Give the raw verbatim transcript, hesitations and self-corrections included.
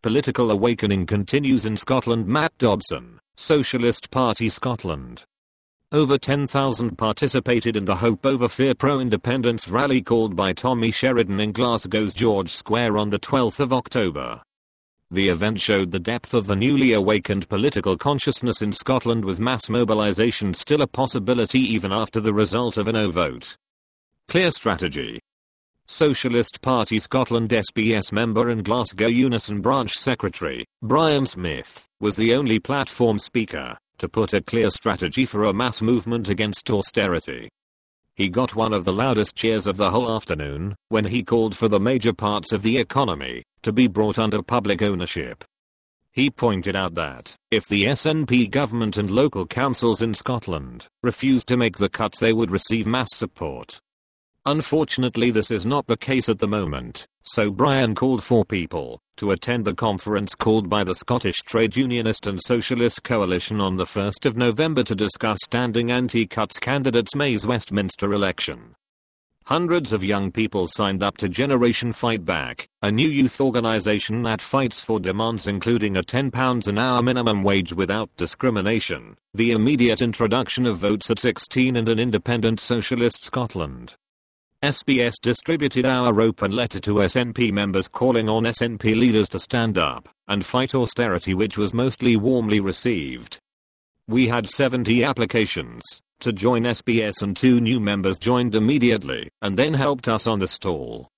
Political awakening continues in Scotland. Matt Dobson, Socialist Party Scotland. Over ten thousand participated in the Hope Over Fear pro-independence rally called by Tommy Sheridan in Glasgow's George Square on the twelfth of October. The event showed the depth of the newly awakened political consciousness in Scotland, with mass mobilisation still a possibility even after the result of a no vote. Clear strategy. Socialist Party Scotland S B S member and Glasgow Unison branch secretary, Brian Smith, was the only platform speaker to put a clear strategy for a mass movement against austerity. He got one of the loudest cheers of the whole afternoon when he called for the major parts of the economy to be brought under public ownership. He pointed out that if the S N P government and local councils in Scotland refused to make the cuts, they would receive mass support. Unfortunately, this is not the case at the moment, so Brian called for people to attend the conference called by the Scottish Trade Unionist and Socialist Coalition on the first of November to discuss standing anti-cuts candidates May's Westminster election. Hundreds of young people signed up to Generation Fight Back, a new youth organisation that fights for demands including a ten pounds an hour minimum wage without discrimination, the immediate introduction of votes at sixteen, and an independent socialist Scotland. S B S distributed our open letter to S N P members calling on S N P leaders to stand up and fight austerity, which was mostly warmly received. We had seventy applications to join S B S and two new members joined immediately and then helped us on the stall.